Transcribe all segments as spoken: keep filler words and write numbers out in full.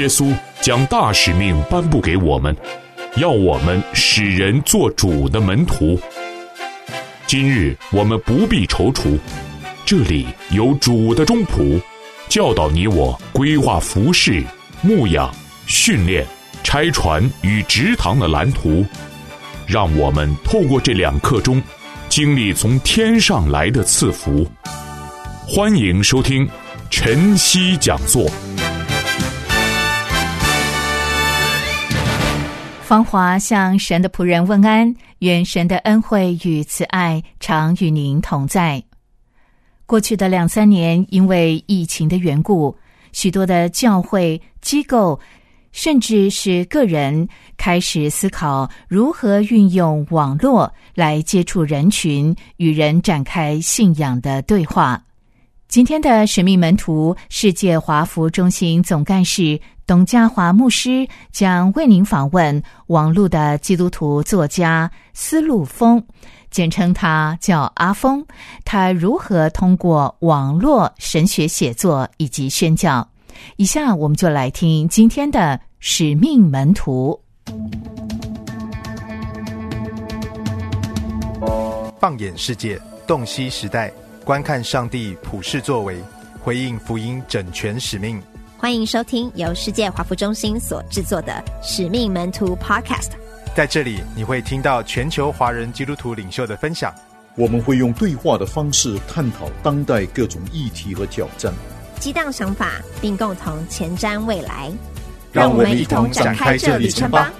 耶稣将大使命颁布给我们，要我们使人做主的门徒。今日我们不必踌躇，这里有主的中仆，教导你我规划服事、牧养、训练、拆船与植堂的蓝图，让我们透过这两刻钟，经历从天上来的赐福。欢迎收听晨曦讲座。 芳华向神的仆人问安，愿神的恩惠与慈爱常与您同在。过去的两三年，因为疫情的缘故，许多的教会机构甚至是个人开始思考如何运用网络来接触人群，与人展开信仰的对话。今天的使命门徒世界华福中心总干事董家华牧师将为您访问网络的基督徒作家司路峰，简称他叫阿峰，他如何通过网络神学写作以及宣教。以下我们就来听今天的使命门徒。 放眼世界，洞悉时代，观看上帝普世作为，回应福音整全使命。 欢迎收听由世界华福中心所制作的使命门徒 Podcast。 在这里你会听到全球华人基督徒领袖的分享， 我们会用对话的方式探讨当代各种议题和挑战， 激荡想法，并共同前瞻未来。 让我们一同展开这旅程吧。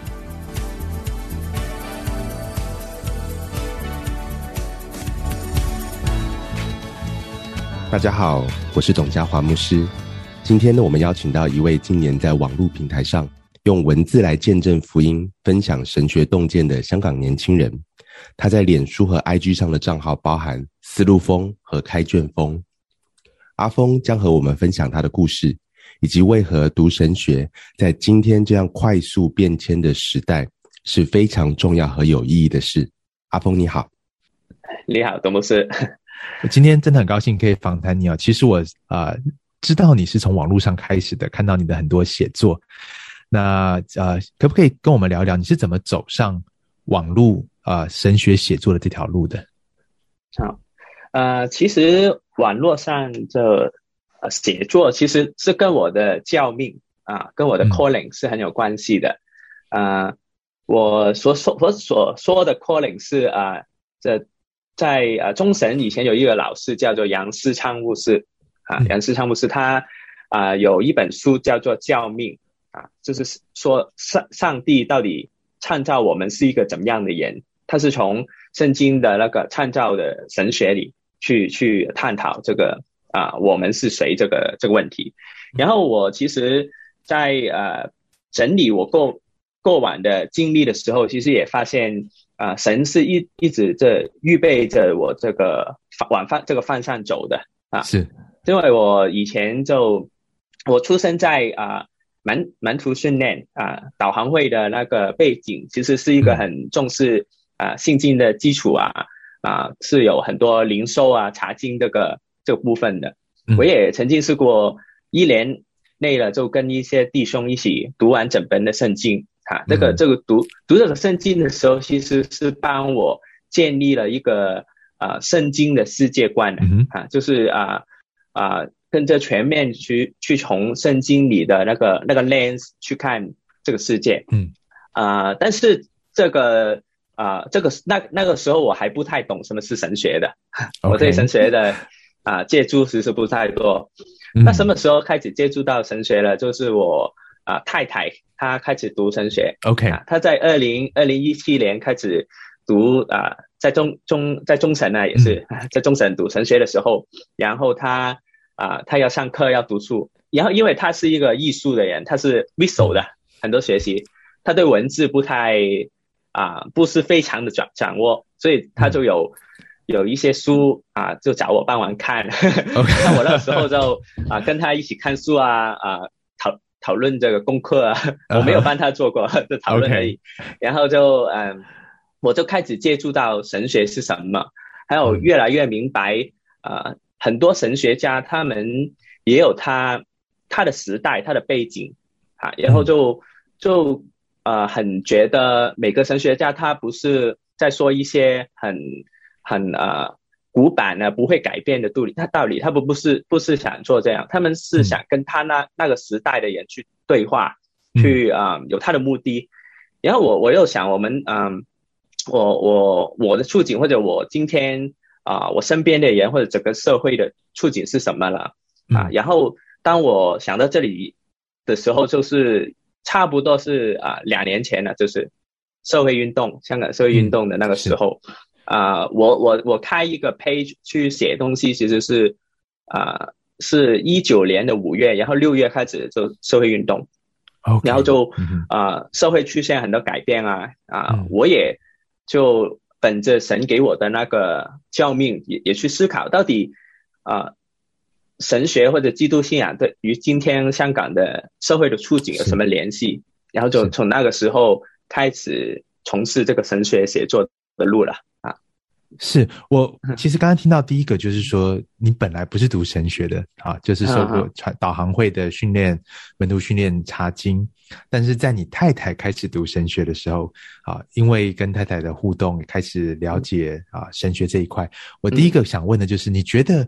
大家好，我是董家华牧师。今天呢，我们邀请到一位今年在网络平台上用文字来见证福音、分享神学洞见的香港年轻人。他在脸书和 I G 上的账号包含司路峰和开卷峰。阿峰将和我们分享他的故事，以及为何读神学在今天这样快速变迁的时代是非常重要和有意义的事。阿峰你好。 你好，董牧师。 我今天真的很高兴可以访谈你哦。其实我呃知道你是从网络上开始的，看到你的很多写作。那呃可不可以跟我们聊聊你是怎么走上网络呃神学写作的这条路的？ 好，呃其实网络上的呃写作其实是跟我的教命啊，跟我的 calling 是很有关系的。嗯、呃我所说我所说的 calling 是啊、呃、这在呃中神以前有一个老师叫做杨思昌牧师啊，杨思昌牧师他啊、呃、有一本书叫做教命啊，就是说上上帝到底创造我们是一个怎么样的人，他是从圣经的那个创造的神学里去去探讨这个啊、呃、我们是谁这个这个问题。然后我其实在呃整理我过过往的经历的时候，其实也发现啊、呃，神是一一直这预备着我这个往方这个方向走的啊。是，因为我以前就我出生在啊门门徒训练啊导航会的那个背景，其实是一个很重视啊信经的基础啊啊是有很多灵修啊查经这个这个部分的。我也曾经试过一年内了就跟一些弟兄一起读完整本的圣经。啊，这个这个读读这个圣经的时候，其实是帮我建立了一个呃圣经的世界观的、嗯、啊，就是啊啊、呃、跟着全面去去从圣经里的那个那个 lens 去看这个世界，嗯啊、呃，但是这个啊、呃、这个那那个时候我还不太懂什么是神学的， okay. 我对神学的啊、呃、接触其实不太多、嗯。那什么时候开始接触到神学了？就是我啊、呃、太太。他开始读神学 ，OK，、啊、他在二零二零一七年开始读啊、呃，在中中在中神呢也是、嗯、在中神读神学的时候，然后他啊、呃、他要上课要读书，然后因为他是一个艺术的人，他是 visual 的、嗯、很多学习，他对文字不太啊、呃、不是非常的掌掌握，所以他就有、嗯、有一些书啊、呃、就找我帮忙看， okay. 那我那时候就啊、呃、跟他一起看书啊啊。呃讨讨论这个功课啊，我没有帮他做过， uh-huh. 就讨论而已。Okay. 然后就嗯，我就开始接触到神学是什么，还有越来越明白啊、呃，很多神学家他们也有他他的时代、他的背景啊，然后就、嗯、就呃很觉得每个神学家他不是在说一些很很呃古板的不会改变的道理，他道理他不不是不是想做这样，他们是想跟他那、嗯、那个时代的人去对话，去啊、呃、有他的目的。然后我我又想我们嗯、呃、我我我的处境或者我今天啊、呃、我身边的人或者整个社会的处境是什么了啊、嗯？然后当我想到这里的时候，就是差不多是啊、呃、两年前了，就是社会运动香港社会运动的那个时候。嗯啊、呃，我我我开一个 page 去写东西，其实是啊、呃，是一九年的五月，然后六月开始就社会运动， okay, 然后就啊、 嗯呃，社会出现很多改变啊啊、呃嗯， 我也就本着神给我的那个教命，也也去思考到底啊、呃，神学或者基督信仰对于今天香港的社会的处境有什么联系？然后就从那个时候开始从事这个神学写作的路了。 是我其实刚刚听到第一个就是说你本来不是读神学的啊，就是受过传导航会的训练，门徒训练查经，但是在你太太开始读神学的时候啊，因为跟太太的互动也开始了解啊神学这一块，我第一个想问的就是你觉得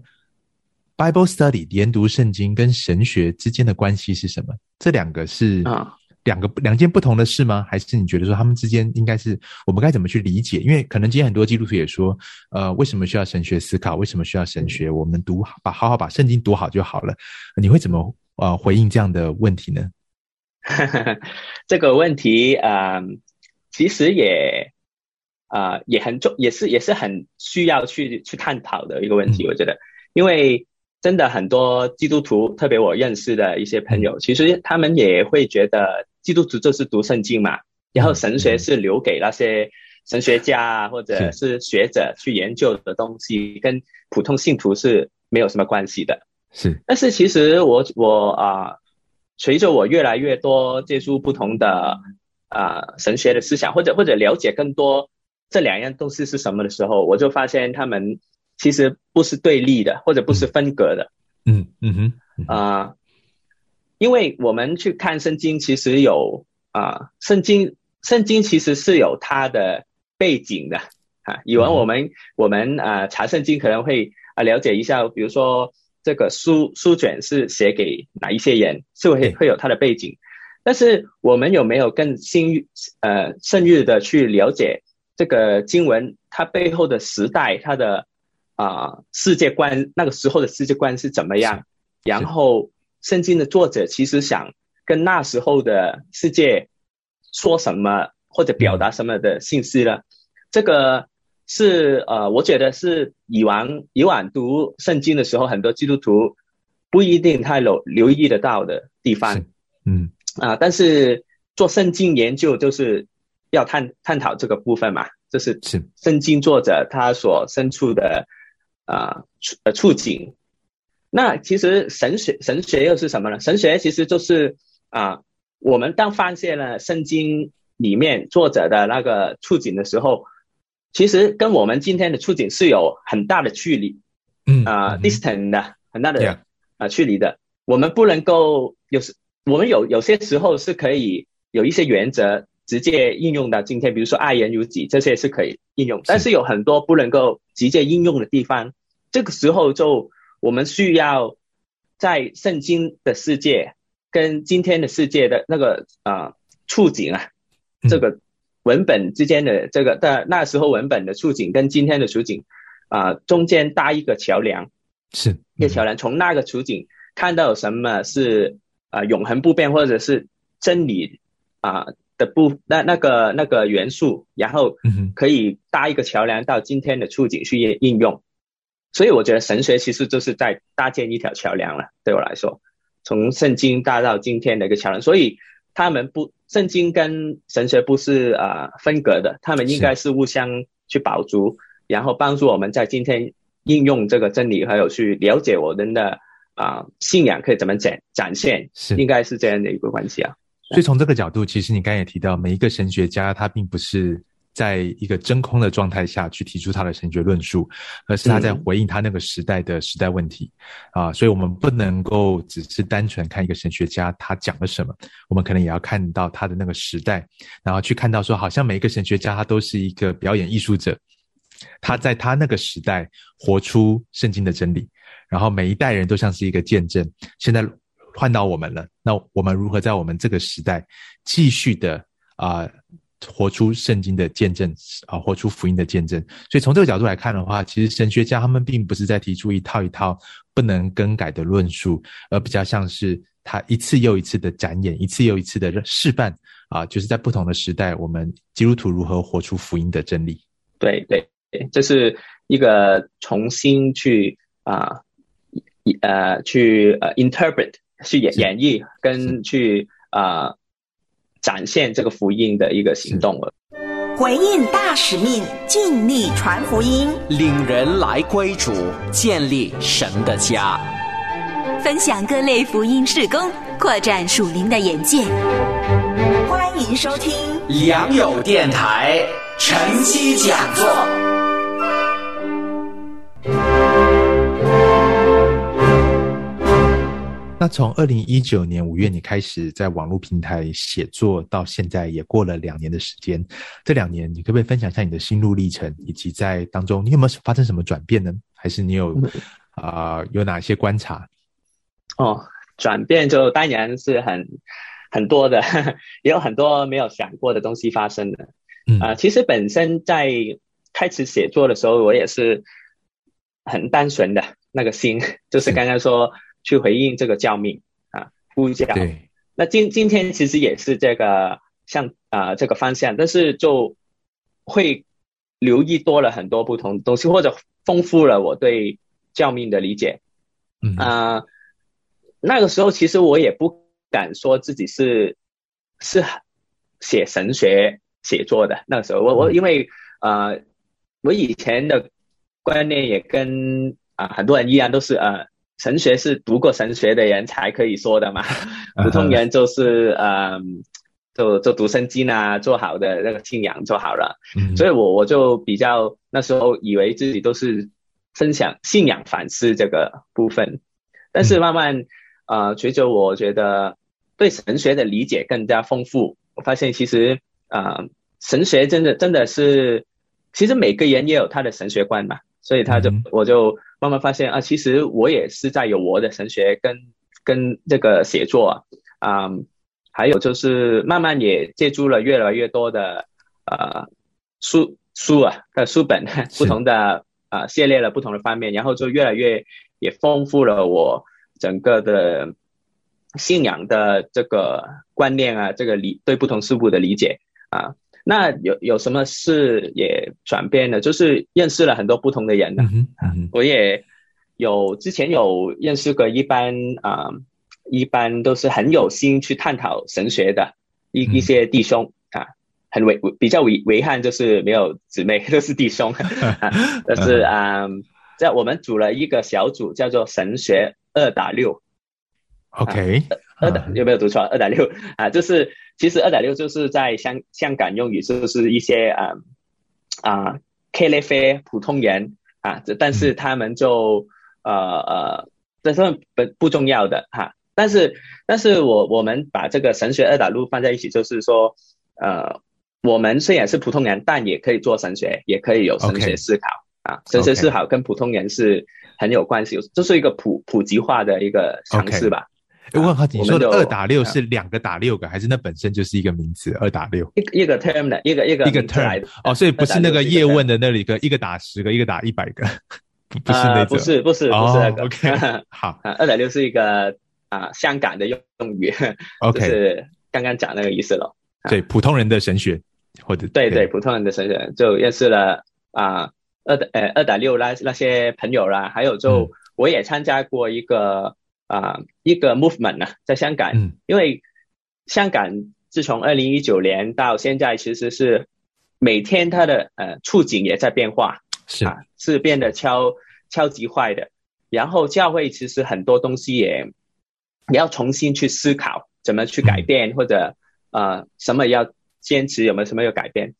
Bible Study 研读圣经跟神学之间的关系是什么？这两个是啊两个两件不同的事吗？还是你觉得说他们之间应该是我们该怎么去理解？因为可能今天很多基督徒也说，呃，为什么需要神学思考？为什么需要神学？我们读把好好把圣经读好就好了。你会怎么呃回应这样的问题呢？ 这个问题呃，其实也呃也很重，也是也是很需要去去探讨的一个问题，嗯、我觉得，因为真的很多基督徒，特别我认识的一些朋友，其实他们也会觉得基督徒就是读圣经嘛，然后神学是留给那些神学家或者是学者去研究的东西，跟普通信徒是没有什么关系的。 是， 但是其实我我啊、呃，随着我越来越多接触不同的啊、呃、神学的思想，或者或者了解更多这两样东西是什么的时候，我就发现他们其实不是对立的，或者不是分隔的。 嗯嗯哼啊、呃，因为我们去看圣经，其实有啊、呃，圣经圣经其实是有它的背景的啊。以往我们、嗯、我们啊、呃、查圣经可能会啊、呃、了解一下，比如说这个书书卷是写给哪一些人，是会会有它的背景。但是我们有没有更深呃深入的去了解这个经文它背后的时代，它的啊、呃，世界观，那个时候的世界观是怎么样？然后，圣经的作者其实想跟那时候的世界说什么，或者表达什么的信息呢？嗯、这个是呃，我觉得是以往以往读圣经的时候，很多基督徒不一定太留留意得到的地方。 嗯啊、呃，但是做圣经研究就是要探探讨这个部分嘛，这是圣经作者他所身处的。啊，呃，处境。那其实神学，神学又是什么呢？神学其实就是啊，我们当发现了圣经里面作者的那个处境的时候，其实跟我们今天的处境是有很大的距离， 嗯啊、呃、，distant 的很大的 yeah. 啊距离的。我们不能够有时，我们有有些时候是可以有一些原则直接应用到今天，比如说爱人如己，这些是可以应用，但是有很多不能够直接应用的地方。这个时候就我们需要在圣经的世界跟今天的世界的那个啊、呃、处境啊，这个文本之间的这个的那时候文本的处境跟今天的处境啊、呃、中间搭一个桥梁， 是一个桥梁，从那个处境看到什么是啊、呃、永恒不变或者是真理啊。呃的不那那个那个元素，然后可以搭一个桥梁到今天的处境去应用，所以我觉得神学其实就是在搭建一条桥梁了。对我来说，从圣经搭到今天的一个桥梁，所以他们不圣经跟神学不是啊、呃、分隔的，他们应该是互相去保足，然后帮助我们在今天应用这个真理，还有去了解我们的啊、呃、信仰可以怎么展展现，是应该是这样的一个关系啊。 所以从这个角度，其实你刚才也提到，每一个神学家他并不是在一个真空的状态下去提出他的神学论述，而是他在回应他那个时代的时代问题、嗯、啊，所以我们不能够只是单纯看一个神学家他讲了什么，我们可能也要看到他的那个时代，然后去看到说好像每一个神学家他都是一个表演艺术者，他在他那个时代活出圣经的真理，然后每一代人都像是一个见证，现在换到我们了，那我们如何在我们这个时代继续的啊、呃、活出圣经的见证啊、呃，活出福音的见证。所以从这个角度来看的话，其实神学家他们并不是在提出一套一套不能更改的论述，而比较像是他一次又一次的展演，一次又一次的示范啊、呃，就是在不同的时代，我们基督徒如何活出福音的真理。 对对，这是一个重新去啊呃, 呃去呃 interpret。去演演绎跟去啊、呃、展现这个福音的一个行动了。 回应大使命，尽力传福音， 领人来归主，建立神的家， 分享各类福音事工，扩展属灵的眼界。欢迎收听良友电台晨曦讲座。 那从二零一九年五月你开始在网络平台写作，到现在也过了两年的时间，这两年你可不可以分享一下你的心路历程，以及在当中你有没有发生什么转变呢？还是你有啊、呃、有哪些观察？ 哦，转变就当然是很很多的，也有很多没有想过的东西发生的。嗯啊、呃，其实本身在开始写作的时候，我也是很单纯的那个心，就是刚刚说。去回应这个教命啊，呼叫。对，那今今天其实也是这个像啊、呃、这个方向，但是就会留意多了很多不同的东西，或者丰富了我对教命的理解。嗯啊、呃，那个时候其实我也不敢说自己是是写神学写作的。那个时候我我因为呃我以前的观念也跟啊、呃、很多人一样，都是呃。神学是读过神学的人才可以说的嘛，普通人就是呃，就就读圣经啊，做好的那个信仰就好了。嗯、所以我我就比较那时候以为自己都是分享信仰反思这个部分，但是慢慢呃，随着我觉得对神学的理解更加丰富，我发现其实呃，神学真的真的是，其实每个人也有他的神学观嘛。所以他就、嗯、我就慢慢发现啊，其实我也是在有我的神学跟跟这个写作啊、嗯，还有就是慢慢也借助了越来越多的呃书书啊的书本，不同的啊、呃、涉猎了不同的方面，然后就越来越也丰富了我整个的信仰的这个观念啊，这个理对不同事物的理解啊。那有有什么事也转变了，就是认识了很多不同的人、啊嗯嗯、我也有之前有认识过一般啊、呃，一般都是很有心去探讨神学的一、嗯、一些弟兄啊，很为比较为遗憾就是没有姊妹，都是弟兄啊，但是啊，在、呃、我们组了一个小组叫做神学二打六 ，OK， 二、啊、打有没有读错？二打六啊，就是其实二打六就是在香香港用语就是一些啊啊 K L F 普通人啊，但是他们就、嗯、呃呃，这是不不重要的哈、啊。但是但是我我们把这个神学二打六放在一起，就是说呃，我们虽然是普通人，但也可以做神学，也可以有神学思考、okay. 啊。神学思考跟普通人是很有关系，这、就是一个普普及化的一个尝试吧。 Okay.我很好奇，你说的二打六是两个打六个，还是那本身就是一个名词？二打六， 一个一个 term 的，一个一个一个 term 哦，所以不是那个叶问的那里个一个打十个，一个打一百个，不不是那种、 呃，不是不是不是那个。 哦、OK， 好， 二打六是一个啊、呃、香港的用语 ，OK， 就是刚刚讲那个意思了。 对，普通人的神学或者对对普通人的神学，就认识了啊、呃、二呃二打六那那些朋友啦，还有就、嗯、我也参加过一个。啊、呃，一个 movement 啊，在香港、嗯，因为香港自从二零一九年到现在，其实是每天它的呃处境也在变化， 是啊，是变得超超级快的。然后教会其实很多东西也也要重新去思考，怎么去改变，嗯、或者呃什么要坚持，有没有什么要改变。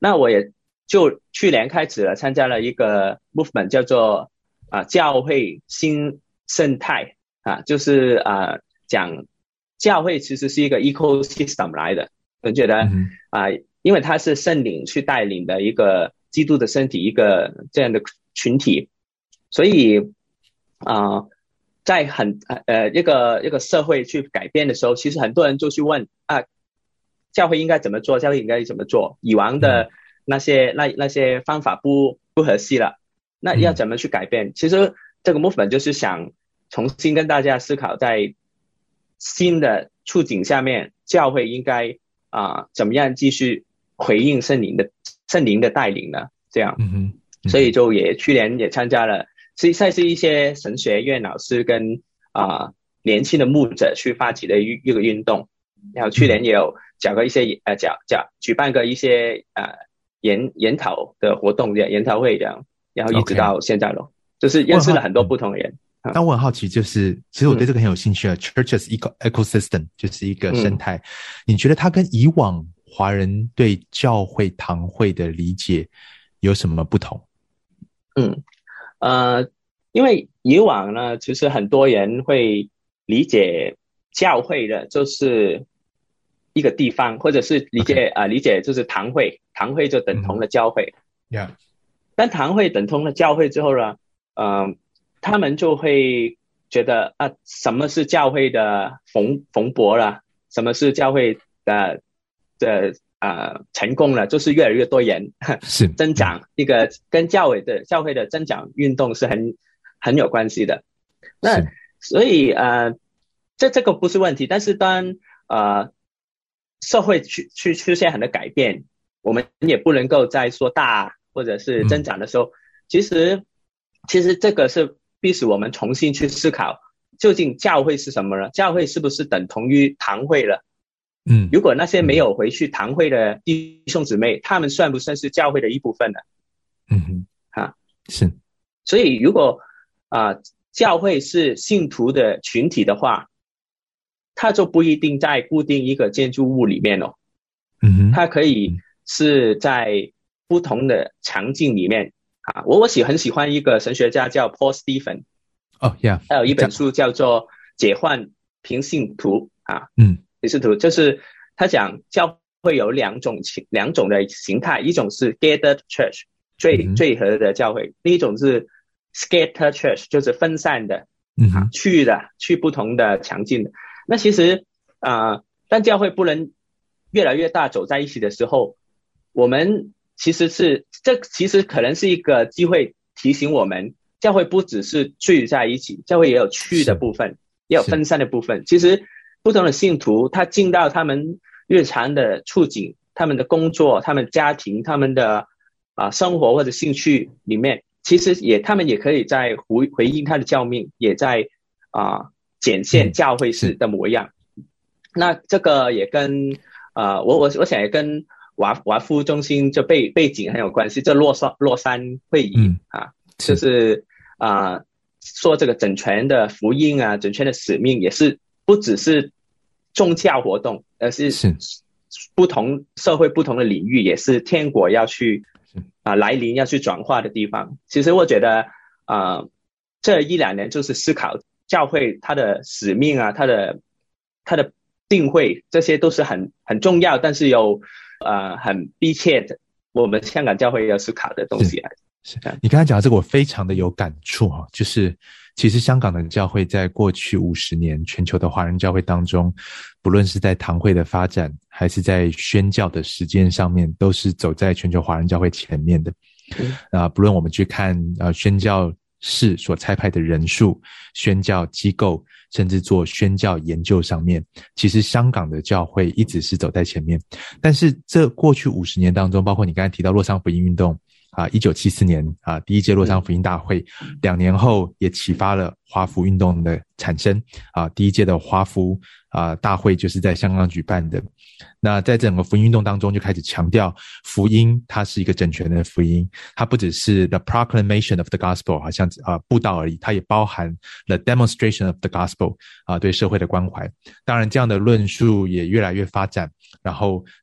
那我也就去年开始了参加了一个 movement 叫做啊教会新生态啊，就是啊讲教会其实是一个 ecosystem 来的，我觉得、嗯、啊，因为它是圣灵去带领的一个基督的身体，一个这样的群体，所以啊，在很呃一个一个社会去改变的时候，其实很多人就去问啊，教会应该怎么做？教会应该怎么做？以往的那些、嗯、那那些方法不不合适了，那要怎么去改变？嗯、其实这个 movement 就是想重新跟大家思考，在新的处境下面，教会应该啊、呃、怎么样继续回应圣灵的圣灵的带领呢？这样，嗯哼，嗯所以就也去年也参加了，实际是一些神学院老师跟啊、呃、年轻的牧者去发起的一一个运动，然后去年也有讲过一些呃讲讲举办过一些呃研研讨的活动，这样研讨会这样，然后一直到现在咯， Okay. 就是认识了很多不同的人。 但我很好奇，就是其实我对这个很有兴趣啊、嗯、，Churches eco ecosystem 就是一个生态、嗯，你觉得它跟以往华人对教会堂会的理解有什么不同？ 嗯，呃，因为以往呢，其实很多人会理解教会的就是一个地方，或者是理解啊、okay. 呃、理解就是堂会，堂会就等同了教会。 Yeah、嗯。 但堂会等同了教会之后呢，呃，他们就会觉得啊，什么是教会的蓬蓬勃了？什么是教会的的呃成功了？就是越来越多人是增长、嗯，一个跟教会的教会的增长运动是很很有关系的。那所以呃，这这个不是问题，但是当呃社会去去出现很多改变，我们也不能够再说大或者是增长的时候，嗯、其实其实这个是必须我们重新去思考，究竟教会是什么呢？教会是不是等同于堂会了？嗯，如果那些没有回去堂会的弟兄姊妹，他们算不算是教会的一部分呢？ 嗯哼， 啊， 是。 所以如果啊、呃、教会是信徒的群体的话，它就不一定在固定一个建筑物里面哦。 嗯哼， 它可以是在不同的场景里面啊。我我喜很喜欢一个神学家叫 Paul Stephen。 哦 ，Yeah， 他有一本书叫做《解幻平信徒》啊。 嗯。 平信徒就是他讲教会有两种情两种的形态，一种是 gathered church 最、嗯、最合的教会，另一种是 scattered church 就是分散的， 嗯啊，去的去不同的场景的。那其实啊、呃，当教会不能越来越大走在一起的时候，我们其实是这其实可能是一个机会提醒我们，教会不只是聚在一起，教会也有去的部分，也有分散的部分。其实不同的信徒他进到他们日常的处境，他们的工作，他们家庭，他们的啊、呃、生活或者兴趣里面，其实也他们也可以在回回应他的教命，也在啊、呃、展现教会式的模样、嗯、那这个也跟呃我我我想也跟华华夫中心这背背景很有关系，这洛杉洛杉会议、嗯、啊就是啊、呃、说这个整全的福音啊，整全的使命也是不只是宗教活动，而是不同社会不同的领域，也是天国要去啊、呃、来临要去转化的地方。其实我觉得啊、呃、这一两年就是思考教会它的使命啊，它的它的定位，这些都是很很重要，但是有呃很逼切的我们香港教会要思考的东西来。 是你刚才讲的这个我非常的有感触哈，就是其实香港的教会在过去五十年全球的华人教会当中，不论是在堂会的发展还是在宣教的实践上面，都是走在全球华人教会前面的。嗯、啊，不论我们去看呃宣教士所差派的人数，宣教机构，甚至做宣教研究上面，其实香港的教会一直是走在前面。但是这过去五十年当中，包括你刚才提到洛桑福音运动啊，一九七四年啊，第一届洛桑福音大会，两年后也启发了华福运动的产生啊，第一届的华福啊大会就是在香港举办的。那在整个福音运动当中，就开始强调福音它是一个整全的福音，它不只是 the proclamation of the gospel 好像啊布道而已，它也包含 the demonstration of the gospel 啊对社会的关怀。当然这样的论述也越来越发展，然后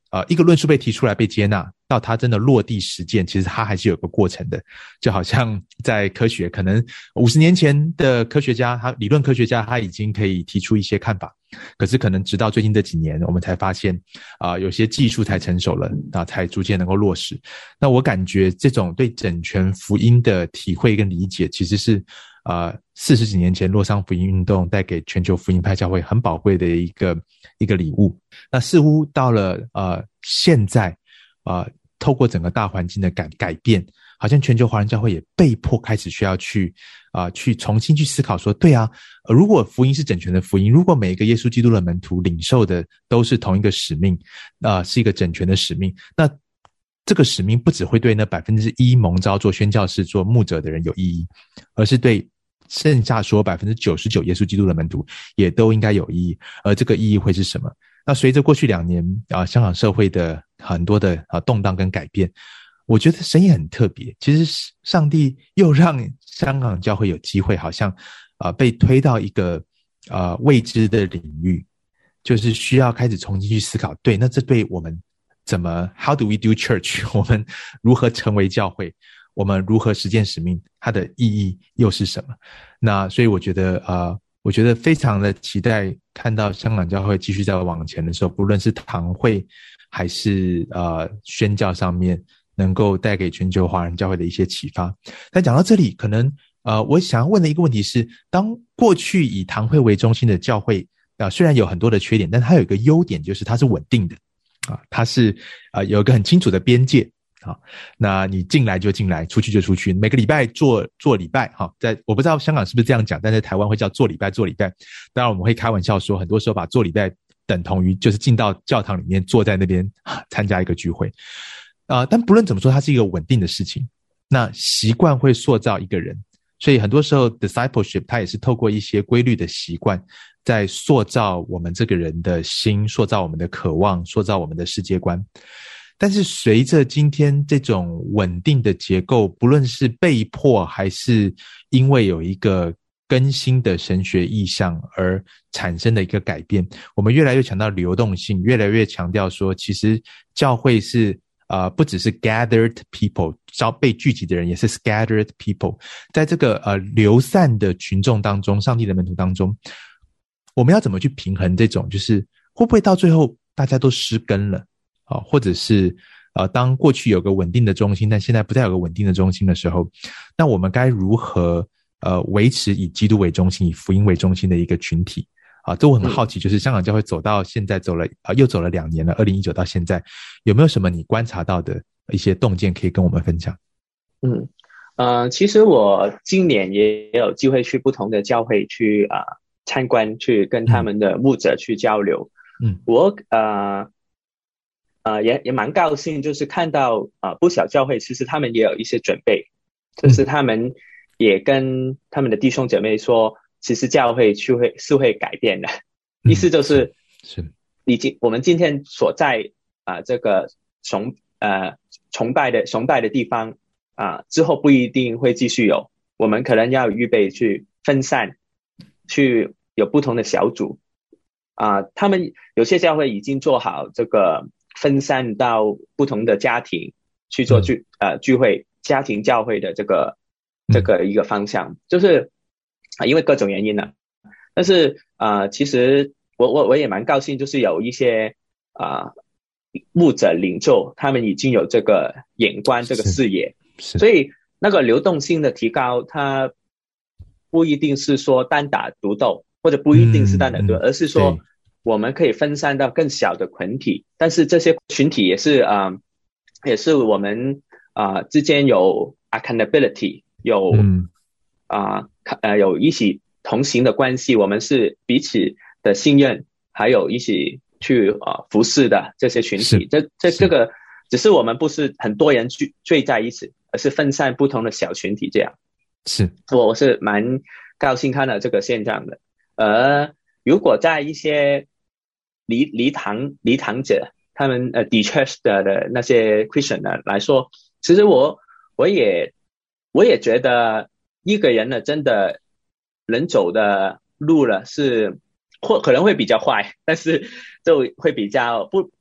呃一个论述被提出来被接纳，到它真的落地实践，其实它还是有个过程的。就好像在科学，可能五十年前的科学家，他理论科学家他已经可以提出一些看法，可是可能直到最近这几年，我们才发现啊、呃，有些技术才成熟了，啊，才逐渐能够落实。那我感觉这种对整全福音的体会跟理解，其实是呃四十几年前洛桑福音运动带给全球福音派教会很宝贵的一个一个礼物。那似乎到了呃现在呃透过整个大环境的改改变，好像全球华人教会也被迫开始需要去啊、呃、去重新去思考说，对啊、呃，如果福音是整全的福音，如果每一个耶稣基督的门徒领受的都是同一个使命，啊、呃、是一个整全的使命，那这个使命不只会对那百分之一蒙召做宣教士做牧者的人有意义，而是对剩下说百分之九十九耶稣基督的门徒也都应该有意义。而这个意义会是什么？那随着过去两年啊、呃、香港社会的很多的啊、呃、动荡跟改变，我觉得神也很特别。其实上帝又让香港教会有机会，好像啊、呃、被推到一个啊、呃、未知的领域，就是需要开始重新去思考。对，那这对我们怎么 How do we do church？ 我们如何成为教会？我们如何实践使命？它的意义又是什么？那所以我觉得呃我觉得非常的期待看到香港教会继续在往前的时候，不论是堂会还是呃宣教上面，能够带给全球华人教会的一些启发。但讲到这里，可能呃我想要问的一个问题是，当过去以堂会为中心的教会啊、呃，虽然有很多的缺点，但它有一个优点，就是它是稳定的啊，它是啊、呃、有一个很清楚的边界。好，那你进来就进来，出去就出去。每个礼拜做做礼拜，哈，在我不知道香港是不是这样讲，但在台湾会叫做礼拜做礼拜。当然我们会开玩笑说，很多时候把做礼拜等同于就是进到教堂里面坐在那边参加一个聚会。啊、呃，但不论怎么说，它是一个稳定的事情。那习惯会塑造一个人，所以很多时候 discipleship 它也是透过一些规律的习惯，在塑造我们这个人的心，塑造我们的渴望，塑造我们的世界观。但是随着今天这种稳定的结构，不论是被迫还是因为有一个更新的神学意向而产生的一个改变，我们越来越强调流动性，越来越强调说，其实教会是呃不只是 gathered people， 被聚集的人也是 scattered people。 在这个呃流散的群众当中，上帝的门徒当中，我们要怎么去平衡这种，就是会不会到最后大家都失根了啊，或者是呃，当过去有个稳定的中心，但现在不再有个稳定的中心的时候，那我们该如何呃维持以基督为中心、以福音为中心的一个群体啊？这我很好奇，就是香港教会走到现在走了啊、呃，又走了两年了，二零一九到现在，有没有什么你观察到的一些洞见可以跟我们分享？ 嗯呃，其实我今年也有机会去不同的教会去啊、呃、参观，去跟他们的牧者去交流。嗯，我呃。呃，也也蛮高兴，就是看到啊、呃，不少教会其实他们也有一些准备，就是他们也跟他们的弟兄姐妹说，其实教会是会是会改变的，意思就是是已经我们今天所在啊、呃、这个崇呃崇拜的崇拜的地方啊、呃、之后不一定会继续有，我们可能要预备去分散，去有不同的小组啊、呃，他们有些教会已经做好这个。分散到不同的家庭去做聚、嗯、呃聚会，家庭教会的这个这个一个方向，嗯、就是啊、呃，因为各种原因呢，但是啊、呃，其实我我我也蛮高兴，就是有一些啊、呃、牧者领袖，他们已经有这个眼光，这个视野，所以那个流动性的提高，它不一定是说单打独斗，或者不一定是单打独斗，嗯、而是说。我们可以分散到更小的群体，但是这些群体也是啊、呃，也是我们啊、呃、之间有 accountability， 有啊、呃、呃有一起同行的关系，我们是彼此的信任，还有一起去啊、呃、服侍的这些群体。这这这个只是我们不是很多人聚聚在一起，而是分散不同的小群体这样。 是， 我我是蛮高兴看到这个现象的。而如果在一些离离堂离堂者，他们呃 de-church 的的那些 Christian 呢来说，其实我我也我也觉得一个人呢真的能走的路了是或可能会比较坏，但是就会比较不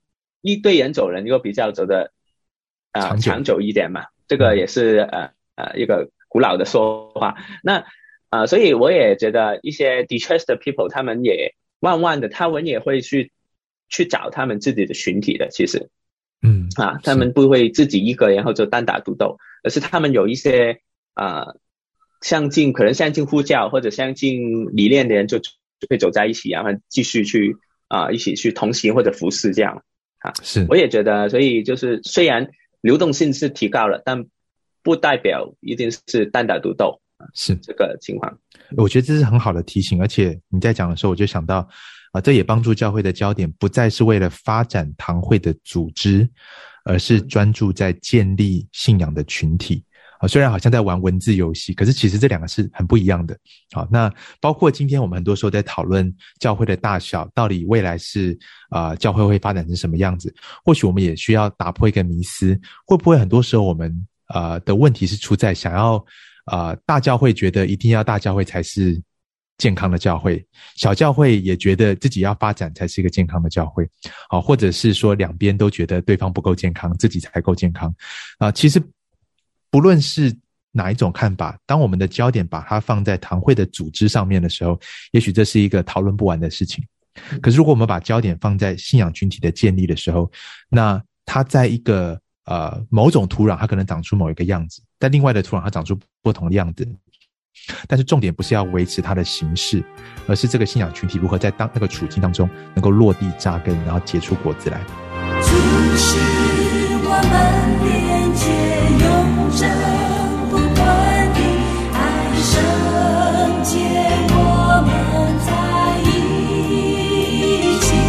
一堆人走人又比较走的呃长久长久一点嘛，这个也是呃呃一个古老的说法。那呃所以我也觉得一些 distressed people 他们也慢慢的他们也会去去找他们自己的群体的，其实嗯啊他们不会自己一个然后就单打独斗，而是他们有一些呃相近可能相近呼叫或者相近理念的人就会走在一起，然后继续去啊、呃、一起去同行或者服侍这样啊。 是， 我也觉得，所以就是虽然流动性是提高了，但不代表一定是单打独斗， 是这个情况。 我觉得这是很好的提醒，而且你在讲的时候我就想到啊、呃，这也帮助教会的焦点不再是为了发展堂会的组织，而是专注在建立信仰的群体。啊，虽然好像在玩文字游戏，可是其实这两个是很不一样的。好，那包括今天我们很多时候在讨论教会的大小，到底未来是啊、呃、教会会发展成什么样子？或许我们也需要打破一个迷思，会不会很多时候我们呃的问题是出在想要呃大教会觉得一定要大教会才是健康的教会，小教会也觉得自己要发展才是一个健康的教会，好，或者是说两边都觉得对方不够健康，自己才够健康啊、呃。其实不论是哪一种看法，当我们的焦点把它放在堂会的组织上面的时候，也许这是一个讨论不完的事情。可是如果我们把焦点放在信仰群体的建立的时候，那它在一个呃某种土壤它可能长出某一个样子，但另外的土壤它长出不同的样子，但是重点不是要维持它的形式，而是这个信仰群体如何在当那个处境当中能够落地扎根，然后结出果子来。 就是我们连接永恒不断的爱，圣洁我们在一起。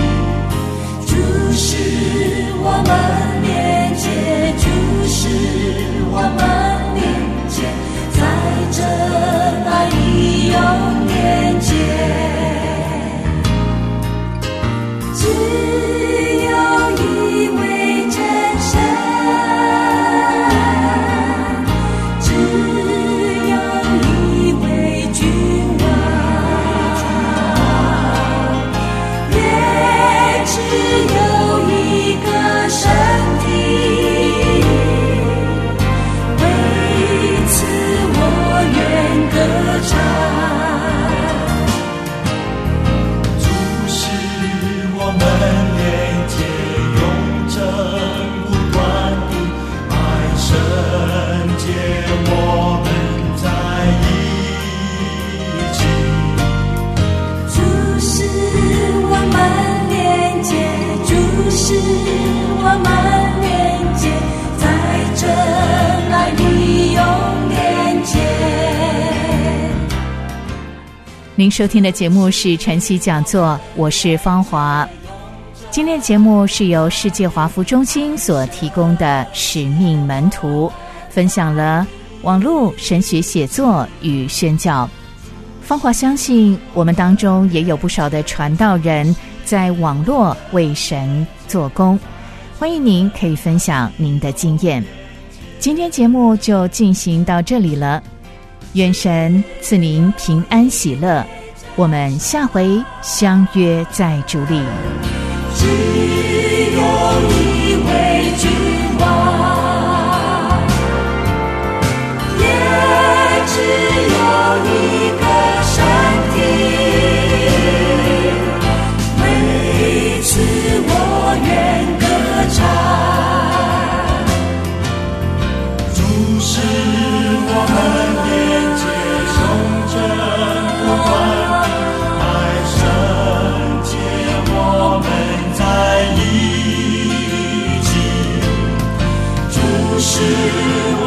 就是我们连接，就是我们连接，在真爱里永连接。只有一位真神，只有一位君王，也只有一个身体，为此我愿歌唱。我们连接永恒不断的爱，圣洁我们在一起。就是我们连接，就是我们连接，在真爱里永连接。 您收听的节目是晨曦讲座，我是芳华。今天的节目是由世界华福中心所提供的使命门徒，分享了网络神学写作与宣教。芳华相信我们当中也有不少的传道人在网络为神做工，欢迎您可以分享您的经验。今天节目就进行到这里了，愿神赐您平安喜乐，我们下回相约在主里。 只有一位君王，也只有一个身体，为此我愿歌唱。主是我们连接永恒不断的爱，圣洁我们在一起。主是